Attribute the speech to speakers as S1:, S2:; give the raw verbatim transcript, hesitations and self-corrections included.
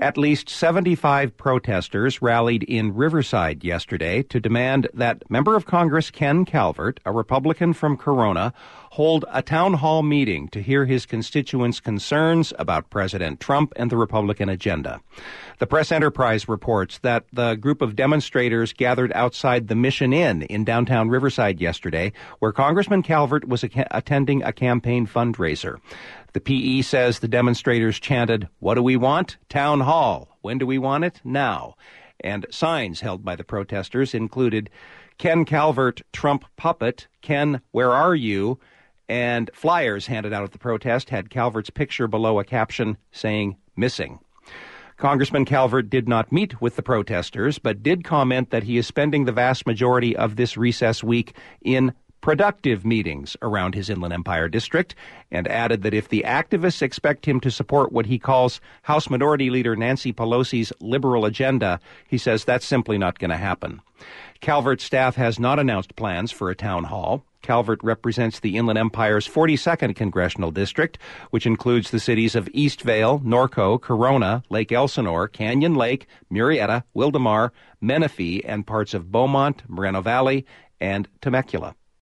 S1: At least seventy-five protesters rallied in Riverside yesterday to demand that Member of Congress Ken Calvert, a Republican from Corona, hold a town hall meeting to hear his constituents' concerns about President Trump and the Republican agenda. The Press Enterprise reports that the group of demonstrators gathered outside the Mission Inn in downtown Riverside yesterday, where Congressman Calvert was a- attending a campaign fundraiser. The P E says the demonstrators chanted, "What do we want? Town hall. When do we want it? Now." And signs held by the protesters included, "Ken Calvert, Trump puppet. Ken, where are you?" And flyers handed out at the protest had Calvert's picture below a caption saying, "Missing." Congressman Calvert did not meet with the protesters, but did comment that he is spending the vast majority of this recess week in productive meetings around his Inland Empire district, and added that if the activists expect him to support what he calls House Minority Leader Nancy Pelosi's liberal agenda, he says that's simply not going to happen. Calvert's staff has not announced plans for a town hall. Calvert represents the Inland Empire's forty-second congressional district, which includes the cities of Eastvale, Norco, Corona, Lake Elsinore, Canyon Lake, Murrieta, Wildomar, Menifee, and parts of Beaumont, Moreno Valley, and Temecula.